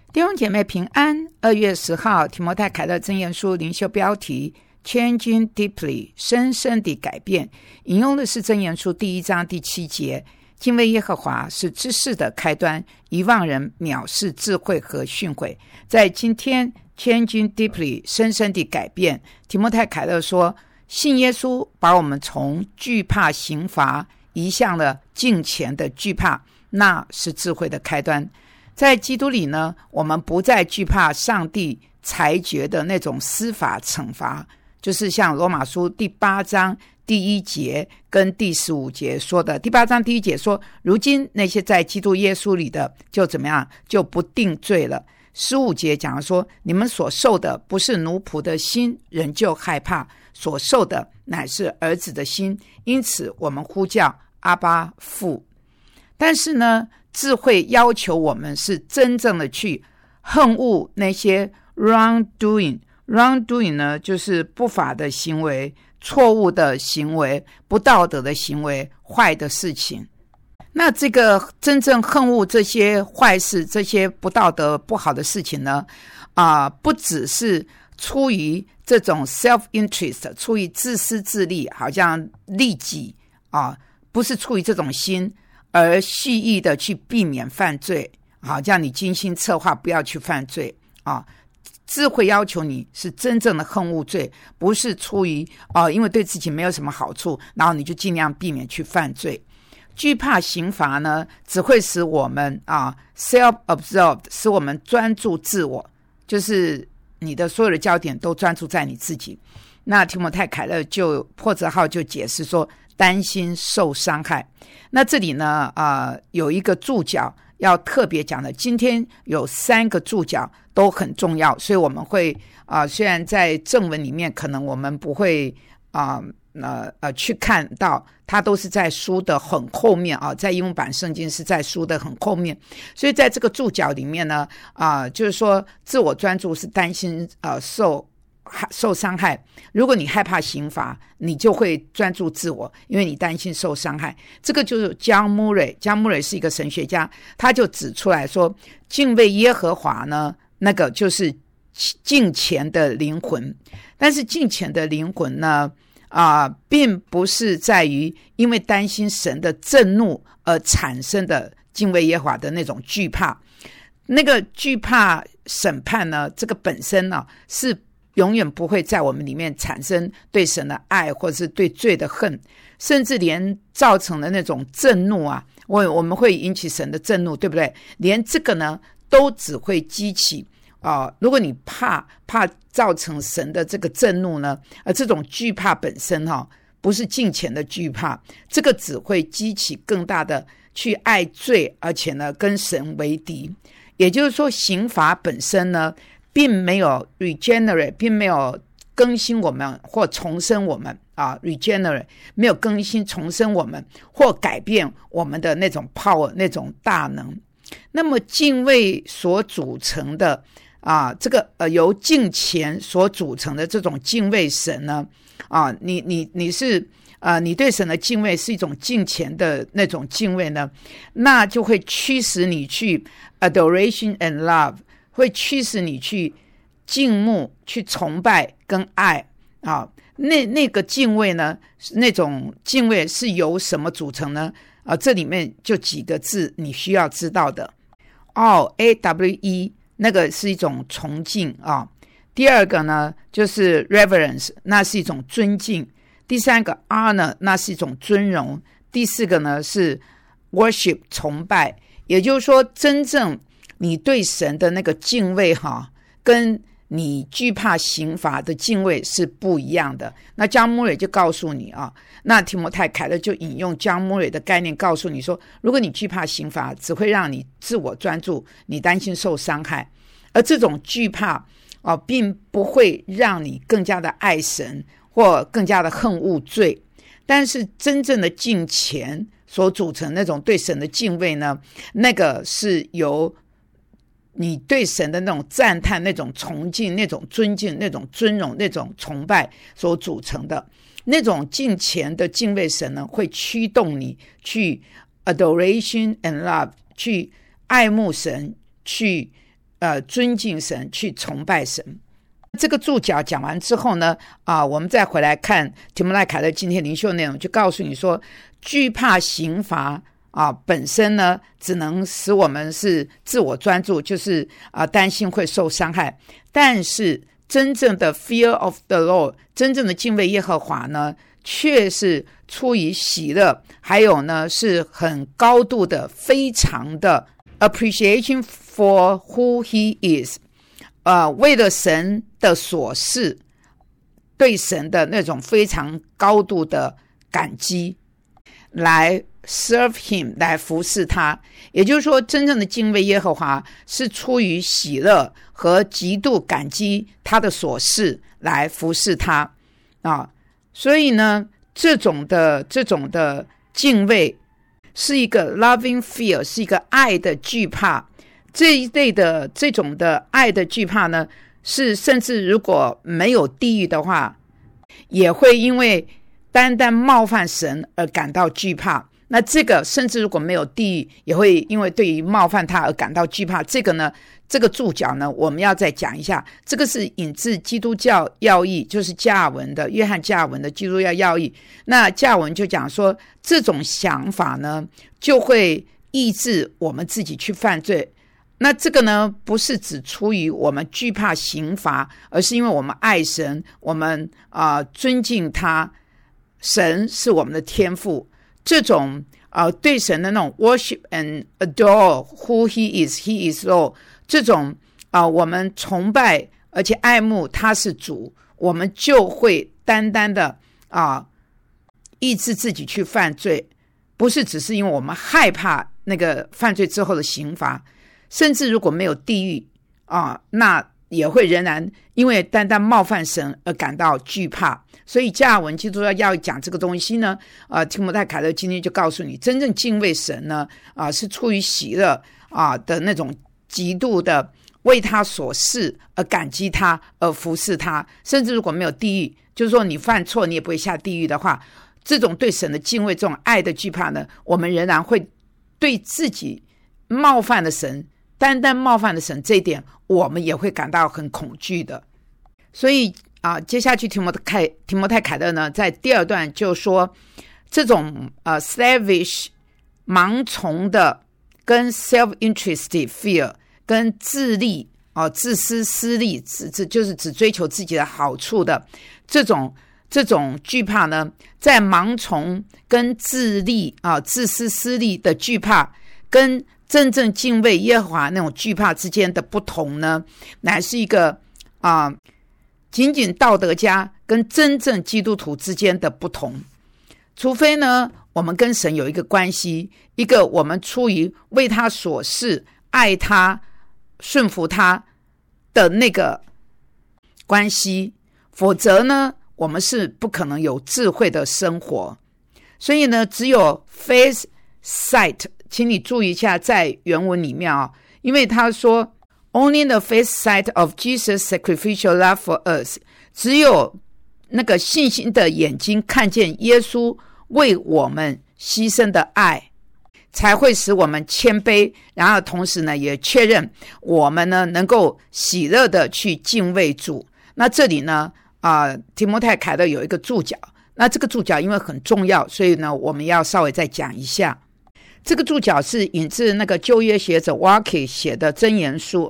弟兄姐妹平安。2月10号提摩太凯勒箴言书灵修标题 Changing Deeply 深深地改变，引用的是箴言书第1章第7节，敬畏耶和华是知识的开端，遗忘人藐视智慧和训诲。在今天 Changing Deeply 深深地改变，提摩太凯勒说，信耶稣把我们从惧怕刑罚移向了敬虔的惧怕，那是智慧的开端。在基督里呢，我们不再惧怕上帝裁决的那种司法惩罚，就是像罗马书第8章第1节跟第15节说的。第8章第1节说，如今那些在基督耶稣里的就怎么样，就不定罪了。15节讲说，你们所受的不是奴仆的心，仍旧害怕，所受的乃是儿子的心，因此我们呼叫阿爸父。但是呢，智慧要求我们是真正的去恨恶那些 wrongdoing 呢，就是不法的行为、错误的行为、不道德的行为、坏的事情。那这个真正恨恶这些坏事、这些不道德不好的事情呢，不只是出于这种 self-interest， 出于自私自利，好像利己不是出于这种心，而蓄意的去避免犯罪，好像你精心策划不要去犯罪智慧要求你是真正的恨恶罪，不是出于因为对自己没有什么好处，然后你就尽量避免去犯罪。惧怕刑罚呢，只会使我们self-absorbed， 使我们专注自我，就是你的所有的焦点都专注在你自己。那提摩太凯勒就破折号就解释说，担心受伤害。那这里呢有一个注脚要特别讲的，今天有3个注脚都很重要，所以我们会虽然在正文里面可能我们不会去看到，它都是在书的很后面在英文版圣经是在书的很后面，所以在这个注脚里面呢就是说自我专注是担心受伤害。如果你害怕刑罚，你就会专注自我，因为你担心受伤害。这个就是 John Murray 是一个神学家，他就指出来说，敬畏耶和华呢，那个就是敬虔的灵魂。但是敬虔的灵魂呢并不是在于因为担心神的震怒而产生的敬畏耶和华的那种惧怕。那个惧怕审判呢，这个本身呢是永远不会在我们里面产生对神的爱，或者是对罪的恨，甚至连造成的那种震怒我们会引起神的震怒，对不对？连这个呢都只会激起如果你怕造成神的这个震怒呢，这种惧怕本身不是敬虔的惧怕，这个只会激起更大的去爱罪，而且呢跟神为敌。也就是说，刑罚本身呢并没有 regenerate， 并没有更新我们或重生我们regenerate 没有更新重生我们或改变我们的那种 power， 那种大能。那么敬畏所组成的这个由敬虔所组成的这种敬畏神呢你是你对神的敬畏是一种敬虔的那种敬畏呢，那就会驱使你去 adoration and love， 会驱使你去敬慕、去崇拜跟爱那个敬畏呢，那种敬畏是由什么组成呢？这里面就几个字你需要知道的。AWE 那个是一种崇敬第二个呢就是 reverence， 那是一种尊敬。第3个 honor， 那是一种尊荣。第4个呢是 worship， 崇拜。也就是说，真正你对神的那个敬畏跟你惧怕刑罚的敬畏是不一样的。那江穆瑞就告诉你那提摩太凯勒就引用江穆瑞的概念告诉你说，如果你惧怕刑罚，只会让你自我专注，你担心受伤害，而这种惧怕并不会让你更加的爱神或更加的恨恶罪。但是真正的敬虔所组成那种对神的敬畏呢，那个是由你对神的那种赞叹、那种崇敬、那种尊敬、那种尊荣、那种崇拜所组成的。那种敬虔的敬畏神呢，会驱动你去 adoration and love， 去爱慕神，去尊敬神，去崇拜神。这个注脚讲完之后呢，我们再回来看提摩太凯勒今天灵修内容，就告诉你说，惧怕刑罚本身呢，只能使我们是自我专注，就是担心会受伤害。但是真正的 fear of the Lord， 真正的敬畏耶和华呢，却是出于喜乐，还有呢是很高度的、非常的 appreciation for who he is， 为了神的所事，对神的那种非常高度的感激，来 serve him， 来服侍他。也就是说，真正的敬畏耶和华是出于喜乐和极度感激他的所事来服侍他所以呢，这种的敬畏是一个 loving fear， 是一个爱的惧怕。这一类的这种的爱的惧怕呢，是甚至如果没有地狱的话，也会因为单单冒犯神而感到惧怕。那这个甚至如果没有地狱，也会因为对于冒犯他而感到惧怕。这个呢，这个注脚呢，我们要再讲一下。这个是引自基督教要义，就是加尔文的约翰加尔文的基督教要义。那加尔文就讲说，这种想法呢，就会抑制我们自己去犯罪。那这个呢，不是只出于我们惧怕刑罚，而是因为我们爱神，我们尊敬他，神是我们的天父。这种对神的那种 worship and adore who he is Lord， 这种我们崇拜而且爱慕他是主，我们就会单单的抑制自己去犯罪，不是只是因为我们害怕那个犯罪之后的刑罚，甚至如果没有地狱那也会仍然因为单单冒犯神而感到惧怕。所以加尔文基督要讲这个东西呢，提摩太凯勒今天就告诉你，真正敬畏神呢，是出于喜乐的那种极度的为他所事而感激他，而服侍他。甚至如果没有地狱，就是说你犯错你也不会下地狱的话，这种对神的敬畏，这种爱的惧怕呢，我们仍然会对自己冒犯的神，单单冒犯的神这一点，我们也会感到很恐惧的。所以接下去提摩太凯勒呢，在第二段就说，这种slavish 盲从的跟 self-interested fear 跟自利自私私利，就是只追求自己的好处的这种惧怕呢，在盲从跟自利自私私利的惧怕，跟真正敬畏耶和华那种惧怕之间的不同呢，乃是一个仅仅道德家跟真正基督徒之间的不同。除非呢，我们跟神有一个关系，一个我们出于为他所事、爱他、顺服他的那个关系，否则呢，我们是不可能有智慧的生活。所以呢，只有 faith sight， 请你注意一下在原文里面因为他说Only the faith sight of Jesus' sacrificial love for us， 只有那个信心的眼睛看见耶稣为我们牺牲的爱，才会使我们谦卑，然后同时呢，也确认我们呢能够喜乐的去敬畏主。那这里呢，提摩太凯勒有一个注脚，那这个注脚因为很重要，所以呢，我们要稍微再讲一下。这个注脚是引自那个旧约学者 Walker 写的箴言书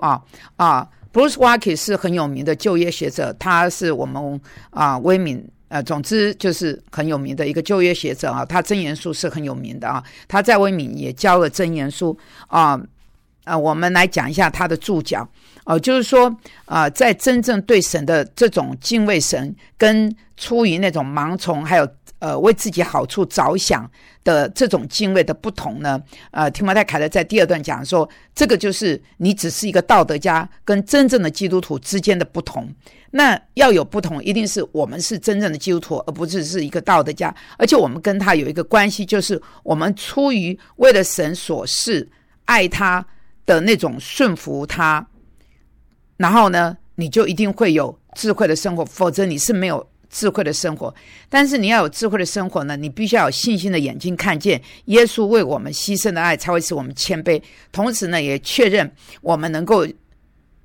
Bruce Walker 是很有名的旧约学者，他是我们威敏总之就是很有名的一个旧约学者他箴言书是很有名的他在威敏也教了箴言书我们来讲一下他的注脚就是说在真正对神的这种敬畏神，跟出于那种盲从还有为自己好处着想的这种敬畏的不同呢，提摩太凯勒在第二段讲说，这个就是你只是一个道德家跟真正的基督徒之间的不同。那要有不同，一定是我们是真正的基督徒，而不是一个道德家，而且我们跟他有一个关系，就是我们出于为了神所事爱他的那种顺服他，然后呢，你就一定会有智慧的生活，否则你是没有智慧的生活。但是你要有智慧的生活呢，你必须要有信心的眼睛看见耶稣为我们牺牲的爱，才会使我们谦卑，同时呢也确认我们能够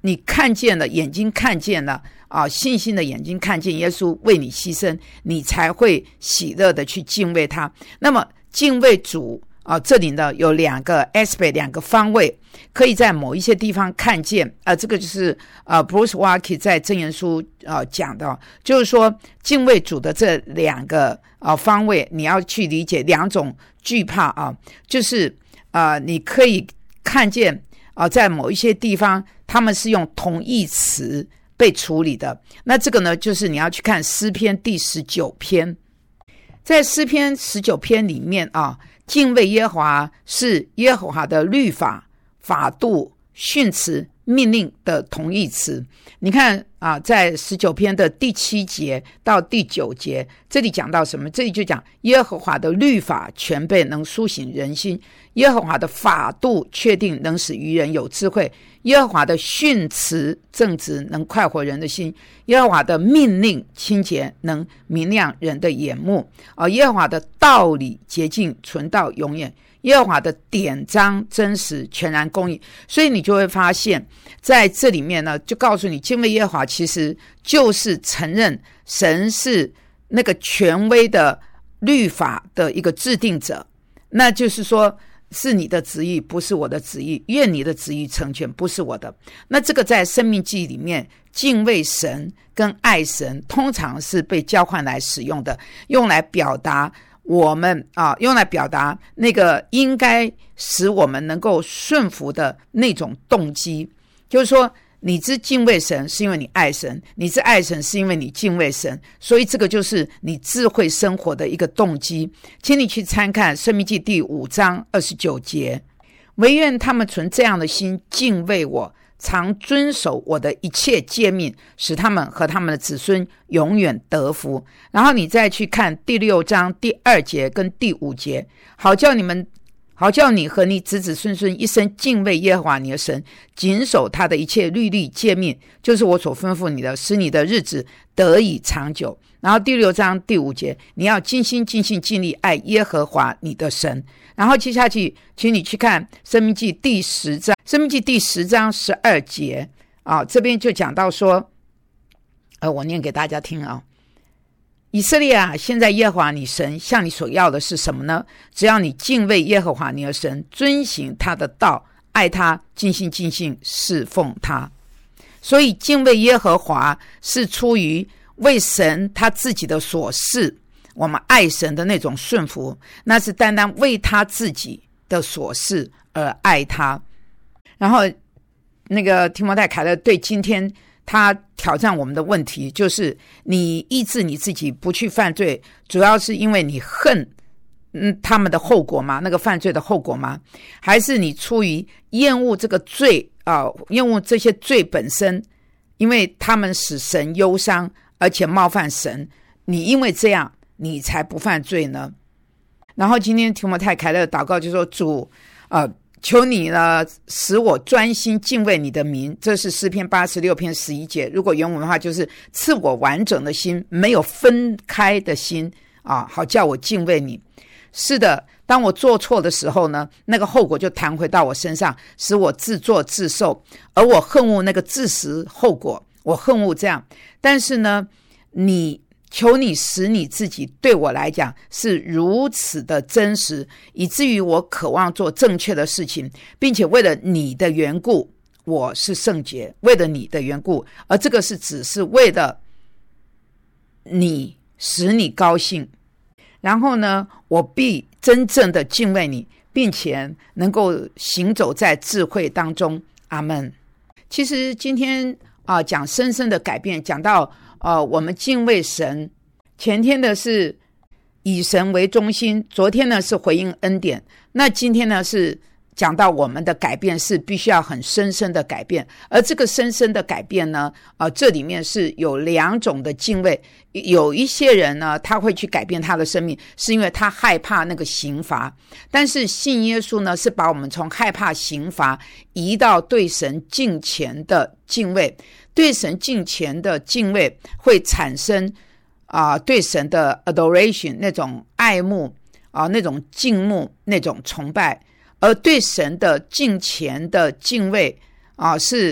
你看见了，眼睛看见了信心的眼睛看见耶稣为你牺牲，你才会喜乐的去敬畏他。那么敬畏主这里呢有两个 aspect， 两个方位，可以在某一些地方看见这个就是Bruce Walker 在箴言书讲的，就是说敬畏主的这两个方位，你要去理解两种惧怕就是你可以看见在某一些地方他们是用同义词被处理的。那这个呢就是你要去看诗篇第19篇，在诗篇19篇里面敬畏耶和华是耶和华的律法、法度、训词、命令的同义词。你看在19篇的第7节到第9节，这里讲到什么？这里就讲耶和华的律法全备，能苏醒人心；耶和华的法度确定，能使愚人有智慧；耶和华的训词正直，能快活人的心；耶和华的命令清洁，能明亮人的眼目；耶和华的道理洁净，存到永远；耶和华的典章真实，全然公义。所以你就会发现在这里面呢，就告诉你敬畏耶和华其实就是承认神是那个权威的律法的一个制定者，那就是说是你的旨意不是我的旨意，愿你的旨意成全不是我的。那这个在申命记里面，敬畏神跟爱神通常是被交换来使用的，用来表达我们用来表达那个应该使我们能够顺服的那种动机。就是说你之敬畏神是因为你爱神，你之爱神是因为你敬畏神，所以这个就是你智慧生活的一个动机。请你去参看申命记第5章29节，惟愿他们存这样的心敬畏我，常遵守我的一切诫命，使他们和他们的子孙永远得福。然后你再去看第6章第2节跟第5节，好叫你和你子子孙孙一生敬畏耶和华你的神，谨守他的一切律例诫命，就是我所吩咐你的，使你的日子得以长久。然后第6章第5节，你要尽心尽性尽力爱耶和华你的神。然后接下去请你去看申命记第10章，申命记第10章12节这边就讲到说我念给大家听以色列现在耶和华你神向你所要的是什么呢？只要你敬畏耶和华你的神，遵行他的道，爱他，尽心尽性侍奉他。所以敬畏耶和华是出于为神他自己的所事，我们爱神的那种顺服，那是单单为他自己的所事而爱他。然后那个提摩太凯勒对今天他挑战我们的问题，就是你抑制你自己不去犯罪，主要是因为你恨他们的后果吗？那个犯罪的后果吗？还是你出于厌恶这个罪厌恶这些罪本身，因为他们使神忧伤，而且冒犯神，你因为这样你才不犯罪呢？然后今天提摩太凯勒祷告就说，主求你呢使我专心敬畏你的名，这是诗篇86篇11节。如果原文的话就是赐我完整的心，没有分开的心好叫我敬畏你。是的，当我做错的时候呢，那个后果就弹回到我身上，使我自作自受，而我恨恶那个自食后果，我恨恶这样。但是呢，求你使你自己对我来讲是如此的真实，以至于我渴望做正确的事情，并且为了你的缘故我是圣洁，为了你的缘故，而这个是只是为了你，使你高兴。然后呢，我必真正的敬畏你，并且能够行走在智慧当中。阿们。其实今天讲深深的改变，讲到我们敬畏神，前天的是以神为中心，昨天呢是回应恩典，那今天呢是讲到我们的改变是必须要很深深的改变。而这个深深的改变呢这里面是有2种的敬畏。有一些人呢他会去改变他的生命，是因为他害怕那个刑罚，但是信耶稣呢是把我们从害怕刑罚移到对神敬虔的敬畏。对神敬虔的敬畏会产生对神的 adoration， 那种爱慕那种敬慕，那种崇拜。而对神的敬虔的敬畏是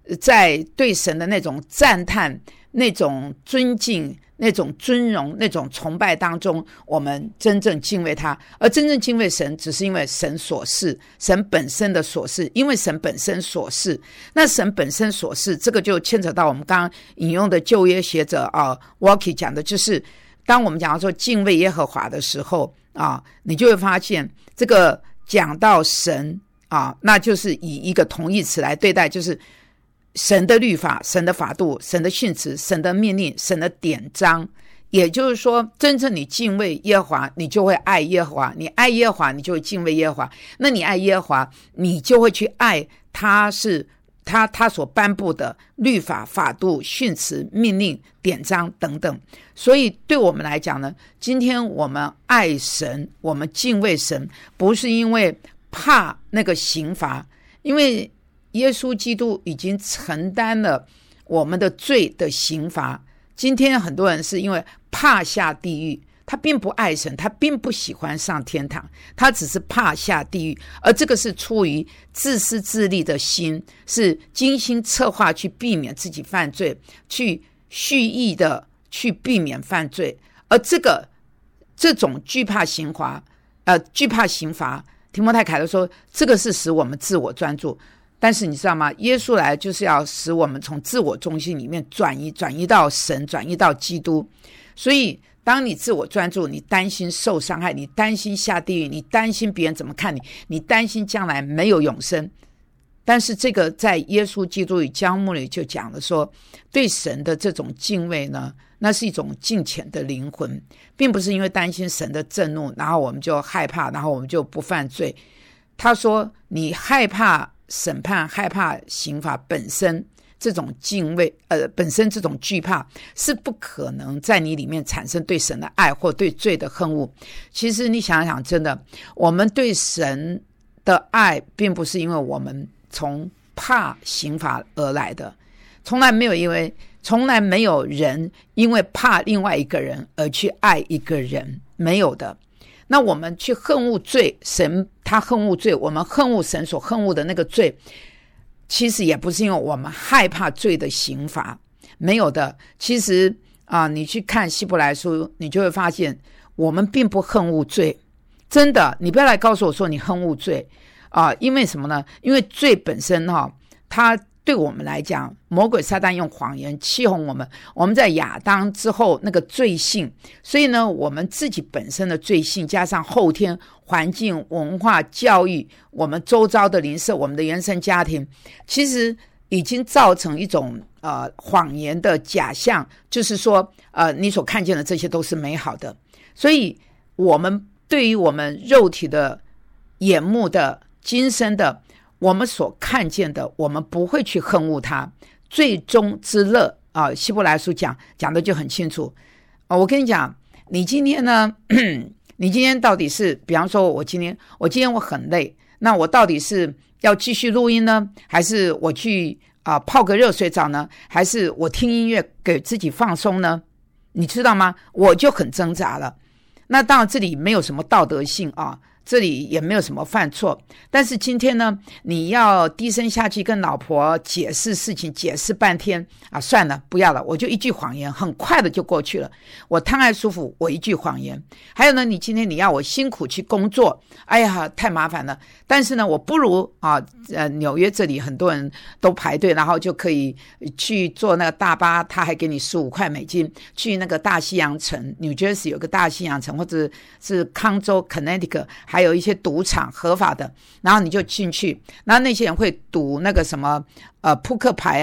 在对神的那种赞叹、那种尊敬、那种尊荣、那种崇拜当中，我们真正敬畏他。而真正敬畏神，只是因为神所是，神本身的所是，因为神本身所是。那神本身所是，这个就牵扯到我们刚刚引用的旧约学者Walkie 讲的，就是当我们讲到说敬畏耶和华的时候你就会发现这个讲到神那就是以一个同义词来对待，就是神的律法、神的法度、神的训词、神的命令、神的典章。也就是说，真正你敬畏耶和华，你就会爱耶和华；你爱耶和华，你就会敬畏耶和华。那你爱耶和华，你就会去爱他所颁布的律法、法度、训词、命令、典章等等。所以对我们来讲呢，今天我们爱神，我们敬畏神，不是因为怕那个刑罚，因为耶稣基督已经承担了我们的罪的刑罚。今天很多人是因为怕下地狱，他并不爱神，他并不喜欢上天堂，他只是怕下地狱。而这个是出于自私自利的心，是精心策划去避免自己犯罪，去蓄意的去避免犯罪。而这种惧怕刑罚，提摩太凯勒说，这个是使我们自我专注。但是你知道吗？耶稣来就是要使我们从自我中心里面转移到神，转移到基督。所以当你自我专注，你担心受伤害，你担心下地狱，你担心别人怎么看你，你担心将来没有永生。但是这个在耶稣基督与教牧里就讲了说，对神的这种敬畏呢，那是一种敬虔的灵魂，并不是因为担心神的震怒，然后我们就害怕，然后我们就不犯罪。他说你害怕审判、害怕刑罚本身这种敬畏本身这种惧怕是不可能在你里面产生对神的爱或对罪的恨恶。其实你想想，真的我们对神的爱并不是因为我们从怕刑罚而来的，从来没有人因为怕另外一个人而去爱一个人，没有的。那我们去恨恶罪，神他恨恶罪，我们恨恶神所恨恶的那个罪，其实也不是因为我们害怕罪的刑罚，没有的。其实你去看希伯来书，你就会发现我们并不恨恶罪，真的。你不要来告诉我说你恨恶罪因为什么呢？因为罪本身它对我们来讲，魔鬼撒旦用谎言欺哄我们，我们在亚当之后那个罪性，所以呢我们自己本身的罪性加上后天环境、文化、教育，我们周遭的邻舍，我们的原生家庭，其实已经造成一种谎言的假象，就是说你所看见的这些都是美好的。所以我们对于我们肉体的、眼目的、今生的，我们所看见的，我们不会去恨恶它。最终之乐希伯来书讲的就很清楚我跟你讲，你今天呢你今天到底是，比方说我今天我很累，那我到底是要继续录音呢，还是我去泡个热水澡呢，还是我听音乐给自己放松呢？你知道吗？我就很挣扎了。那当然这里没有什么道德性这里也没有什么犯错，但是今天呢，你要低声下气跟老婆解释事情，解释半天算了，不要了，我就一句谎言，很快的就过去了。我贪爱舒服，我一句谎言。还有呢，你今天你要我辛苦去工作，哎呀，太麻烦了。但是呢，我不如纽约这里很多人都排队，然后就可以去坐那个大巴，他还给你15块美金，去那个大西洋城 New Jersey 有个大西洋城，或者是康州 Connecticut。还有一些赌场合法的，然后你就进去，然后那些人会赌那个什么扑克牌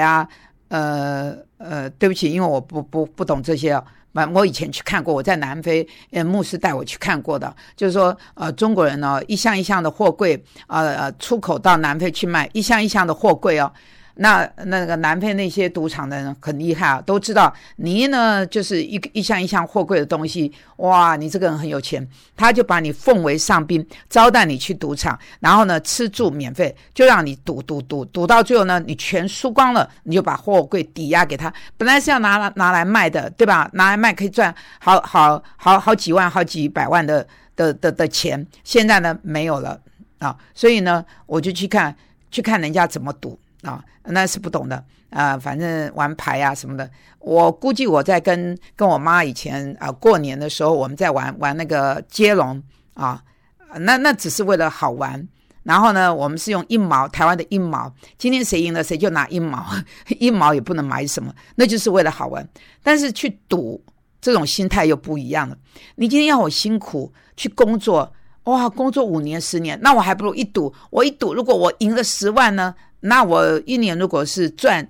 对不起，因为我不懂这些我以前去看过，我在南非牧师带我去看过的，就是说中国人一箱一箱的货柜出口到南非去卖，一箱一箱的货柜那个南非那些赌场的人很厉害都知道你呢就是一箱一箱货柜的东西，哇，你这个人很有钱，他就把你奉为上宾，招待你去赌场，然后呢吃住免费，就让你赌到最后呢，你全输光了，你就把货柜抵押给他，本来是要拿来卖的，对吧？拿来卖可以赚好几万好几百万的钱，现在呢没有了所以呢我就去看人家怎么赌那是不懂的反正玩牌啊什么的。我估计我在跟我妈以前过年的时候，我们在玩那个接龙那只是为了好玩。然后呢，我们是用1毛，台湾的1毛，今天谁赢了谁就拿1毛，1毛也不能买什么，那就是为了好玩。但是去赌这种心态又不一样了。你今天要我辛苦去工作，工作5年10年，那我还不如一赌。我一赌，如果我赢了10万呢，那我一年如果是赚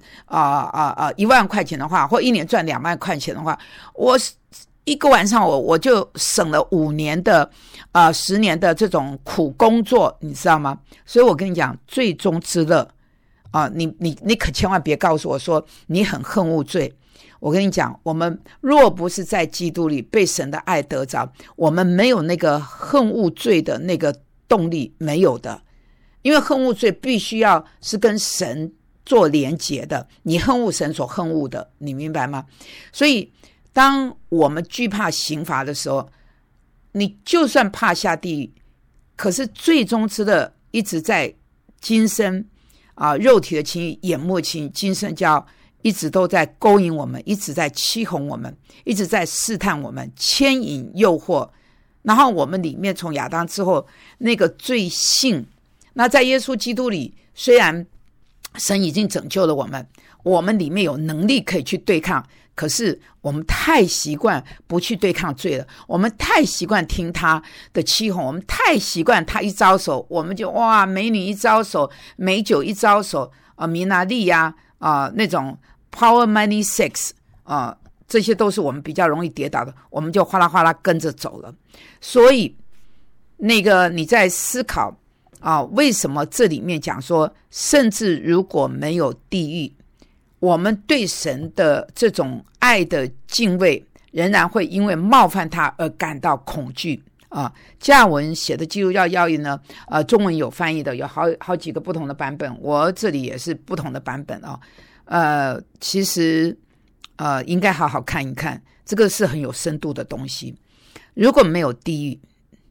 1万块钱的话，或一年赚2万块钱的话，我一个晚上我就省了5年的10年的这种苦工作，你知道吗？所以我跟你讲，罪中之乐你可千万别告诉我说你很恨恶罪。我跟你讲，我们若不是在基督里被神的爱得着，我们没有那个恨恶罪的那个动力，没有的。因为恨恶罪必须要是跟神做连结的，你恨恶神所恨恶的，你明白吗？所以当我们惧怕刑罚的时候，你就算怕下地狱，可是最终之乐一直在今生肉体的情欲、眼目情欲、今生骄一直都在勾引我们，一直在欺哄我们，一直在试探我们，牵引诱惑。然后我们里面从亚当之后那个罪性，那在耶稣基督里，虽然神已经拯救了我们，我们里面有能力可以去对抗，可是我们太习惯不去对抗罪了，我们太习惯听他的欺哄，我们太习惯他一招手我们就美女一招手，美酒一招手米娜丽呀那种 power money sex 这些都是我们比较容易跌倒的，我们就哗啦哗啦跟着走了。所以那个你在思考为什么这里面讲说，甚至如果没有地狱，我们对神的这种爱的敬畏仍然会因为冒犯他而感到恐惧加尔文写的基督教要义呢中文有翻译的，有好几个不同的版本，我这里也是不同的版本其实应该好好看一看，这个是很有深度的东西。如果没有地狱，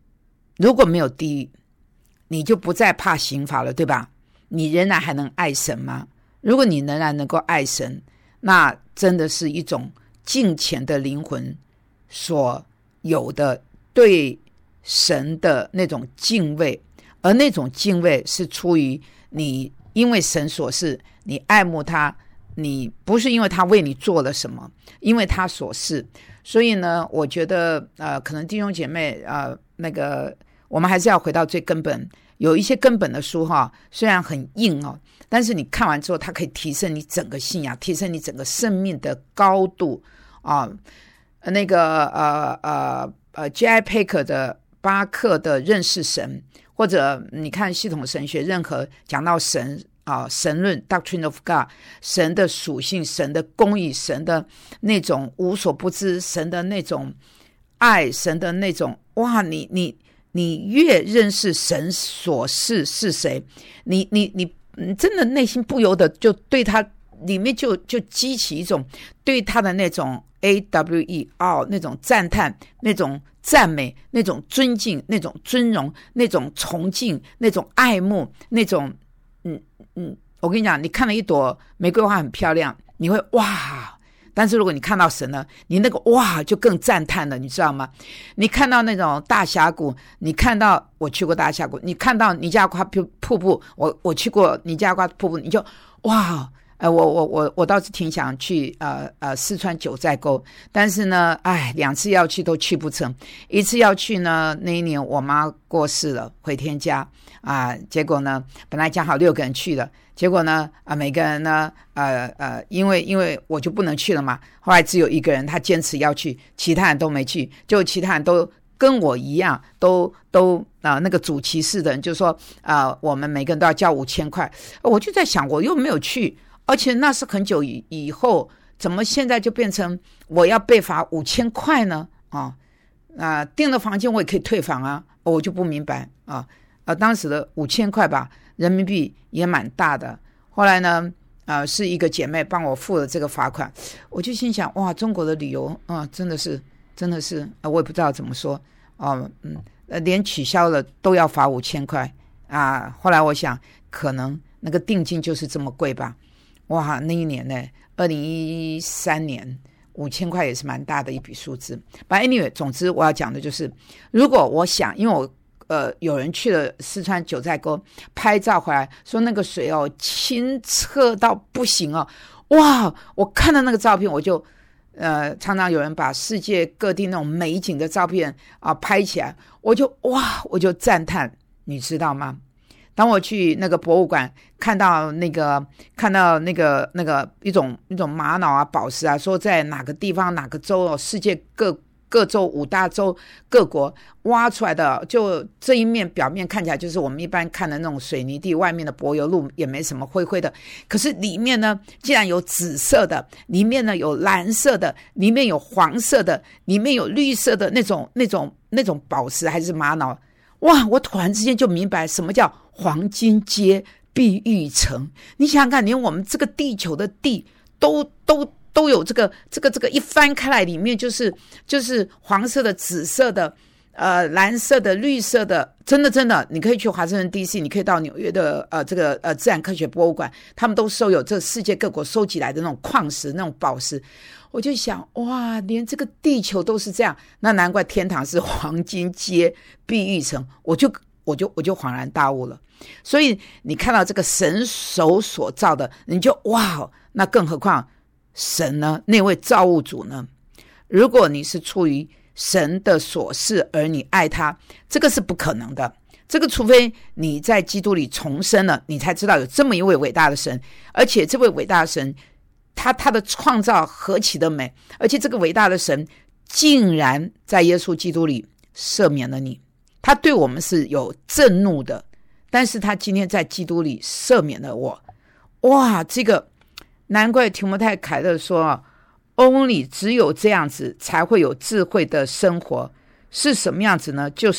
你就不再怕刑罚了，对吧？你仍然还能爱神吗？如果你仍然能够爱神，那真的是一种敬虔的灵魂所有的对神的那种敬畏，而那种敬畏是出于你因为神所示，你爱慕他，你不是因为他为你做了什么，因为他所示。所以呢，我觉得可能弟兄姐妹那个我们还是要回到最根本，有一些根本的书虽然很硬但是你看完之后，它可以提升你整个信仰，提升你整个生命的高度那个J.I. Packer 的巴克的认识神，或者你看系统神学，任何讲到神神论 Doctrine of God， 神的属性，神的公义，神的那种无所不知，神的那种爱，神的那种你越认识神所是是谁，你真的内心不由得就对他里面就激起一种对他的那种 AWE 那种赞叹，那种赞美，那种尊敬，那种尊荣，那种崇敬，那种爱慕，那种我跟你讲，你看了一朵玫瑰花很漂亮，你会哇，但是如果你看到神呢，你那个哇就更赞叹了，你知道吗？你看到那种大峡谷，你看到我去过大峡谷，你看到尼加拉瓜瀑布，我去过尼加拉瓜瀑布，你就哇我倒是挺想去四川九寨沟，但是呢2次要去都去不成。一次要去呢，那一年我妈过世了，回天家结果呢本来讲好6个人去了，结果呢每个人呢因为我就不能去了嘛，后来只有一个人他坚持要去，其他人都没去，就其他人都跟我一样，都那个主骑士的人就说我们每个人都要交5000块。我就在想，我又没有去，而且那是很久以后，怎么现在就变成我要被罚5000块呢？订了房间我也可以退房我就不明白当时的5000块吧，人民币也蛮大的。后来呢是一个姐妹帮我付了这个罚款，我就心想哇，中国的旅游真的是我也不知道怎么说连取消了都要罚5000块后来我想可能那个定金就是这么贵吧。哇，那一年呢，2013年5000块也是蛮大的一笔数字。But anyway， 总之我要讲的就是，如果我想，因为我有人去了四川九寨沟拍照回来，说那个水哦清澈到不行哦，哇！我看到那个照片，我就常常有人把世界各地那种美景的照片拍起来，我就赞叹，你知道吗？当我去那个博物馆看到那个一种玛瑙啊宝石啊，说在哪个地方哪个州哦，世界各州5大洲各国挖出来的，就这一面表面看起来就是我们一般看的那种水泥地，外面的柏油路也没什么灰灰的，可是里面呢竟然有紫色的，里面呢有蓝色的，里面有黄色的，里面有绿色的那种宝石还是玛瑙。哇！我突然之间就明白什么叫黄金街碧玉城。你想想看，连我们这个地球的地都有这个一翻开来，里面就是黄色的、紫色的、蓝色的、绿色的，真的，你可以去华盛顿 DC， 你可以到纽约的自然科学博物馆，他们都收有这世界各国收集来的那种矿石、那种宝石。我就想，哇，连这个地球都是这样，那难怪天堂是黄金街碧玉城，我就恍然大悟了。所以你看到这个神手所造的，你就哇，那更何况神呢？那位造物主呢？如果你是出于神的所示而你爱他，这个是不可能的。这个除非你在基督里重生了，你才知道有这么一位伟大的神，而且这位伟大的神他的创造何其的美，而且这个伟大的神竟然在耶稣基督里赦免了你。他对我们是有震怒的，但是他今天在基督里赦免了我。哇，这个难怪提摩太凯勒说 only 只有这样子才会有智慧的生活。是什么样子呢？就是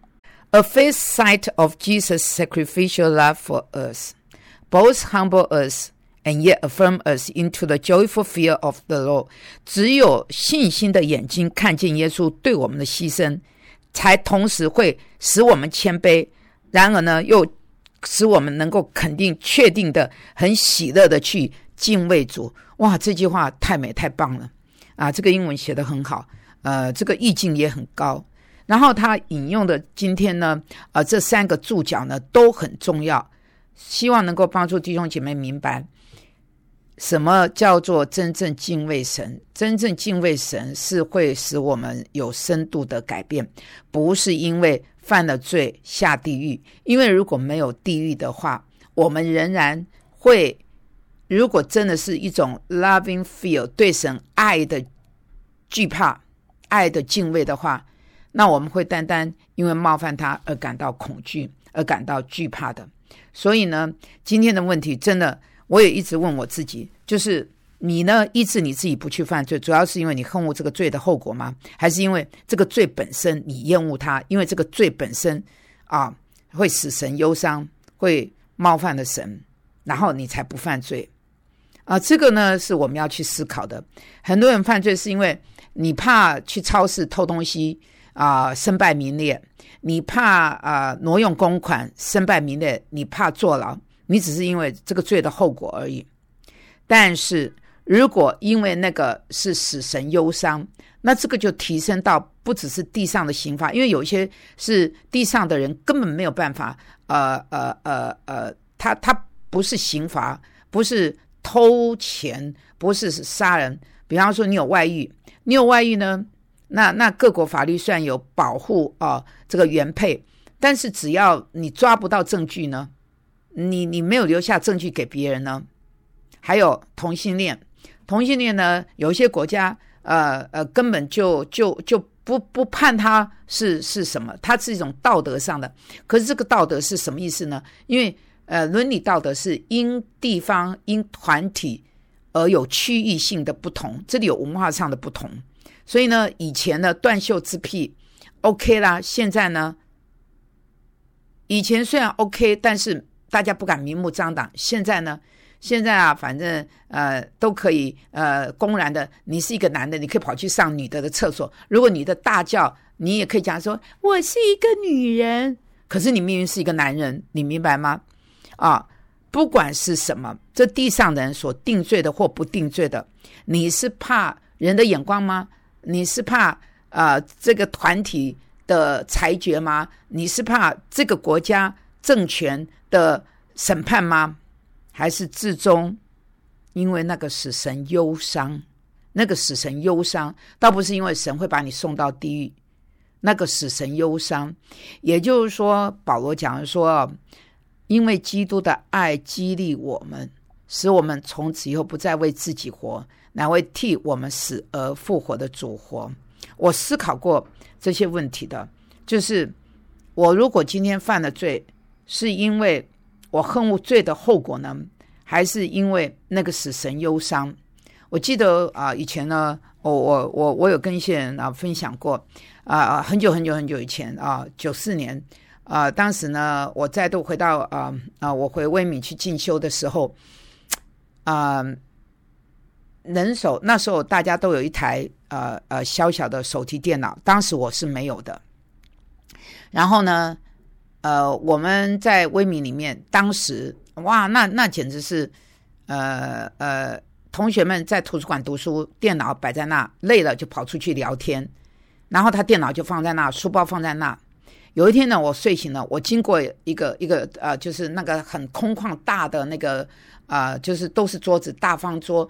a faith sight of Jesus' sacrificial love for us, both humble us and yet affirm us into the joyful fear of the Lord。 只有信心的眼睛看见耶稣对我们的牺牲，才同时会使我们谦卑，然而呢又使我们能够肯定确定的很喜乐的去敬畏主。哇，这句话太美太棒了啊！这个英文写得很好，这个意境也很高。然后他引用的今天呢这3个注脚呢都很重要，希望能够帮助弟兄姐妹明白什么叫做真正敬畏神。真正敬畏神是会使我们有深度的改变，不是因为犯了罪下地狱。因为如果没有地狱的话，我们仍然会，如果真的是一种 loving fear 对神爱的惧怕、爱的敬畏的话，那我们会单单因为冒犯他而感到恐惧，而感到惧怕的。所以呢，今天的问题真的我也一直问我自己，就是你呢医治你自己不去犯罪，主要是因为你恨恶这个罪的后果吗？还是因为这个罪本身你厌恶它，因为这个罪本身会使神忧伤，会冒犯了神，然后你才不犯罪这个呢是我们要去思考的。很多人犯罪是因为你怕去超市偷东西身败名裂，你怕挪用公款身败名裂，你怕坐牢，你只是因为这个罪的后果而已。但是如果因为那个是使神忧伤，那这个就提升到不只是地上的刑罚，因为有一些是地上的人根本没有办法他不是刑罚，不是偷钱，不是杀人。比方说你有外遇呢，那各国法律虽然有保护这个原配，但是只要你抓不到证据呢，你没有留下证据给别人呢。还有同性恋呢，有一些国家根本就不判它是什么，它是一种道德上的。可是这个道德是什么意思呢？因为伦理道德是因地方因团体而有区域性的不同，这里有文化上的不同。所以呢，以前呢断袖之癖 OK 啦，现在呢，以前虽然 OK， 但是大家不敢明目张胆。现在反正都可以公然的，你是一个男的，你可以跑去上女的厕所，如果你的大叫，你也可以讲说我是一个女人，可是你明明是一个男人，你明白吗？ 不管是什么，这地上的人所定罪的或不定罪的，你是怕人的眼光吗？你是怕这个团体的裁决吗？你是怕这个国家政权的审判吗？还是至终因为那个使神忧伤？那个使神忧伤倒不是因为神会把你送到地狱，那个使神忧伤，也就是说保罗讲说，因为基督的爱激励我们，使我们从此以后不再为自己活，乃为替我们死而复活的主活。我思考过这些问题的，就是我如果今天犯了罪，是因为我恨恶罪的后果呢，还是因为那个使神忧伤？我记得以前呢，我有跟一些人分享过很久以前94年当时呢，我再度回到我回威敏去进修的时候人手那时候大家都有一台小小的手提电脑，当时我是没有的。然后呢我们在威敏里面，当时哇那简直是同学们在图书馆读书，电脑摆在那，累了就跑出去聊天，然后他电脑就放在那，书包放在那。有一天呢，我睡醒了，我经过一个就是那个很空旷大的那个就是都是桌子，大方桌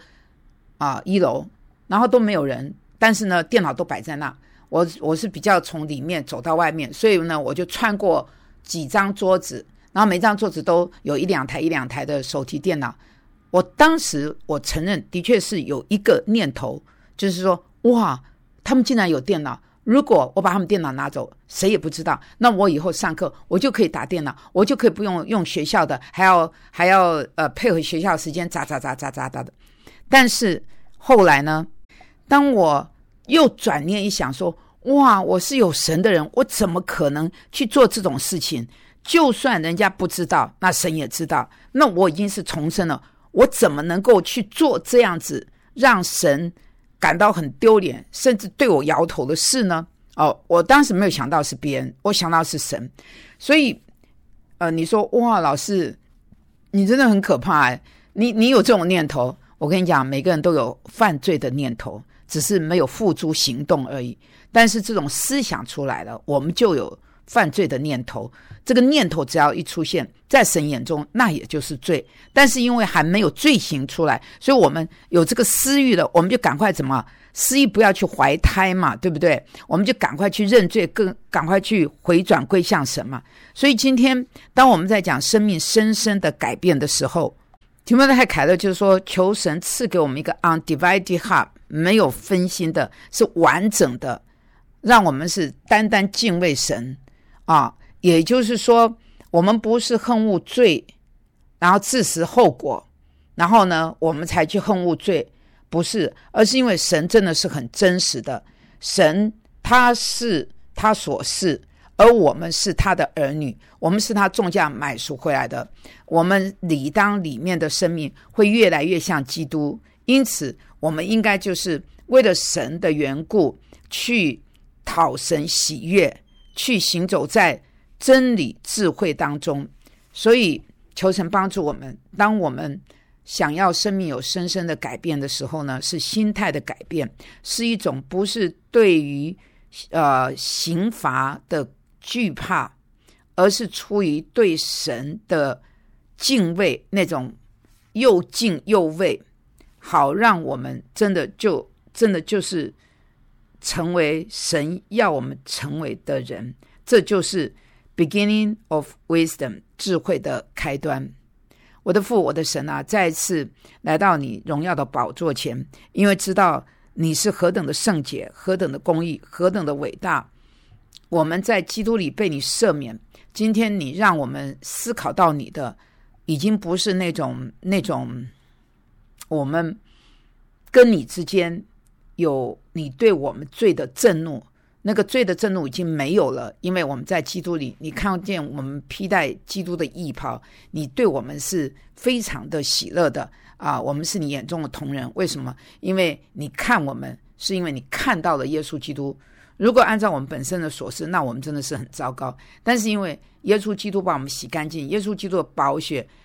1楼，然后都没有人，但是呢电脑都摆在那。我是比较从里面走到外面，所以呢我就穿过几张桌子，然后每张桌子都有一两台的手提电脑。我当时我承认的确是有一个念头，就是说哇他们竟然有电脑，如果我把他们电脑拿走，谁也不知道，那我以后上课我就可以打电脑，我就可以不用学校的，还要配合学校的时间喳的。但是后来呢，当我又转念一想说，哇我是有神的人，我怎么可能去做这种事情？就算人家不知道，那神也知道，那我已经是重生了，我怎么能够去做这样子让神感到很丢脸甚至对我摇头的事呢？我当时没有想到是别人，我想到是神。所以你说哇老师你真的很可怕你有这种念头，我跟你讲，每个人都有犯罪的念头，只是没有付诸行动而已。但是这种思想出来了，我们就有犯罪的念头，这个念头只要一出现，在神眼中那也就是罪。但是因为还没有罪行出来，所以我们有这个私欲了，我们就赶快怎么私欲不要去怀胎嘛，对不对？我们就赶快去认罪，更赶快去回转归向神嘛。所以今天当我们在讲生命深深的改变的时候，提摩太凯勒就是说，求神赐给我们一个 undivided heart， 没有分心的，是完整的，让我们是单单敬畏神也就是说我们不是恨恶罪然后自食后果，然后呢我们才去恨恶罪，不是，而是因为神真的是很真实的，神他是他所是，而我们是他的儿女，我们是他重价买赎回来的，我们理当里面的生命会越来越像基督。因此我们应该就是为了神的缘故去讨神喜悦，去行走在真理智慧当中。所以求神帮助我们，当我们想要生命有深深的改变的时候呢，是心态的改变，是一种不是对于刑罚的惧怕，而是出于对神的敬畏，那种又敬又畏，好让我们真的就是成为神要我们成为的人。这就是 beginning of wisdom， 智慧的开端。我的父，我的神再一次来到你荣耀的宝座前，因为知道你是何等的圣洁，何等的公义，何等的伟大。我们在基督里被你赦免，今天你让我们思考到你的已经不是那种我们跟你之间有你对我们罪的震怒，那个罪的震怒已经没有了，因为我们在基督里，你看见我们披戴基督的义袍，你对我们是非常的喜乐的我们是你眼中的同人。为什么？因为你看我们，是因为你看到了耶稣基督。如果按照我们本身的所示，那我们真的是很糟糕。但是因为耶稣基督把我们洗干净，耶稣基督的宝血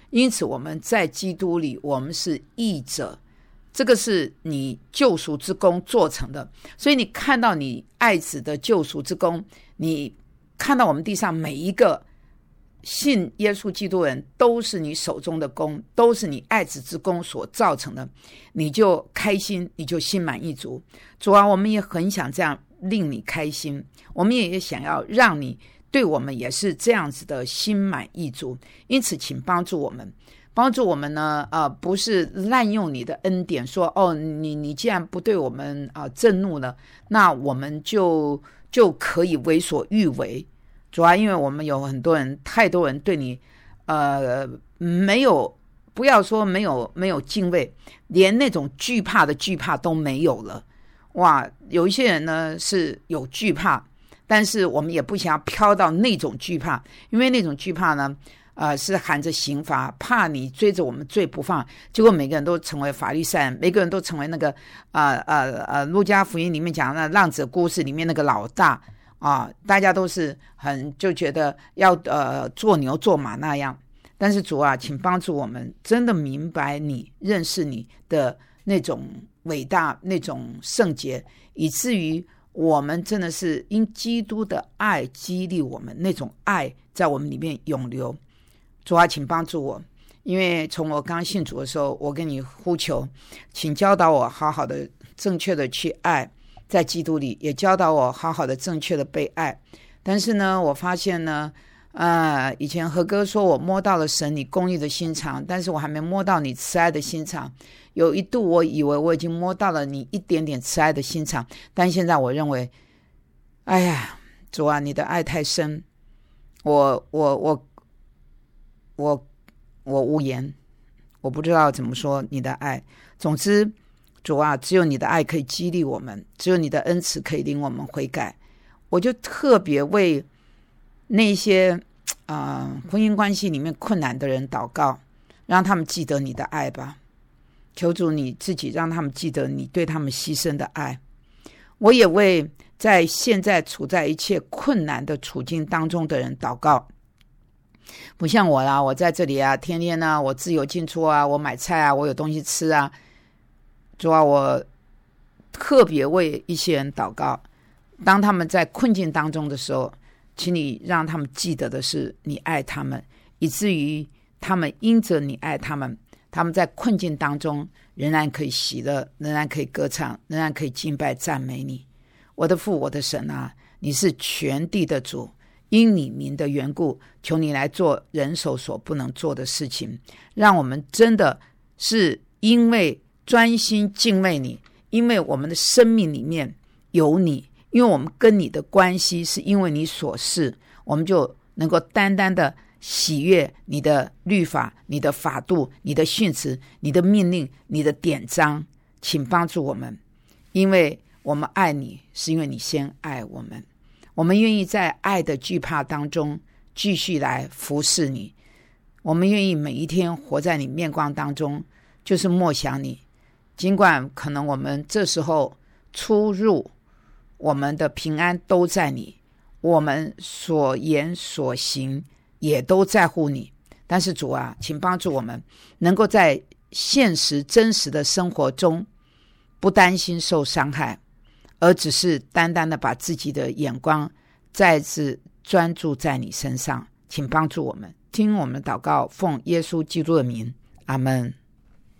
因此我们在基督里，我们是义者，这个是你救赎之功做成的。所以你看到你爱子的救赎之功，你看到我们地上每一个信耶稣基督人都是你手中的功，都是你爱子之功所造成的，你就开心，你就心满意足。主啊，我们也很想这样令你开心，我们也想要让你对我们也是这样子的心满意足。因此请帮助我们呢，不是滥用你的恩典，说你既然不对我们震怒了，那我们就可以为所欲为。主要因为我们有很多人，太多人对你没有，不要说没有敬畏，连那种惧怕的惧怕都没有了。哇，有一些人呢是有惧怕，但是我们也不想要飘到那种惧怕，因为那种惧怕呢是含着刑罚，怕你追着我们罪不放，结果每个人都成为法利赛人，每个人都成为那个路加福音里面讲的浪子故事里面那个老大大家都是就觉得要做牛做马那样。但是主啊，请帮助我们真的明白你，认识你的那种伟大，那种圣洁，以至于我们真的是因基督的爱激励我们，那种爱在我们里面永留。主啊，请帮助我，因为从我刚信主的时候，我跟你呼求，请教导我好好的正确的去爱，在基督里也教导我好好的正确的被爱。但是呢，我发现呢以前何哥说我摸到了神你公义的心肠，但是我还没摸到你慈爱的心肠。有一度我以为我已经摸到了你一点点慈爱的心肠，但现在我认为，哎呀，主啊，你的爱太深，我无言，我不知道怎么说你的爱。总之主啊，只有你的爱可以激励我们，只有你的恩慈可以令我们悔改。我就特别为那些婚姻关系里面困难的人祷告，让他们记得你的爱吧。求主你自己让他们记得你对他们牺牲的爱。我也为在现在处在一切困难的处境当中的人祷告。不像我啦，我在这里天天我自由进出我买菜我有东西吃主要我特别为一些人祷告，当他们在困境当中的时候，请你让他们记得的是你爱他们，以至于他们因着你爱他们，他们在困境当中仍然可以喜乐，仍然可以歌唱，仍然可以敬拜赞美你。我的父，我的神你是全地的主，因你名的缘故，求你来做人手所不能做的事情，让我们真的是因为专心敬畏你，因为我们的生命里面有你，因为我们跟你的关系是因为你所示，我们就能够单单的喜悦你的律法，你的法度，你的训词，你的命令，你的典章。请帮助我们，因为我们爱你，是因为你先爱我们。我们愿意在爱的惧怕当中继续来服侍你，我们愿意每一天活在你面光当中，就是默想你。尽管可能我们这时候出入，我们的平安都在你，我们所言所行也都在乎你，但是主啊，请帮助我们能够在现实真实的生活中不担心受伤害，而只是单单的把自己的眼光再次专注在你身上。请帮助我们，听我们的祷告，奉耶稣基督的名，阿们。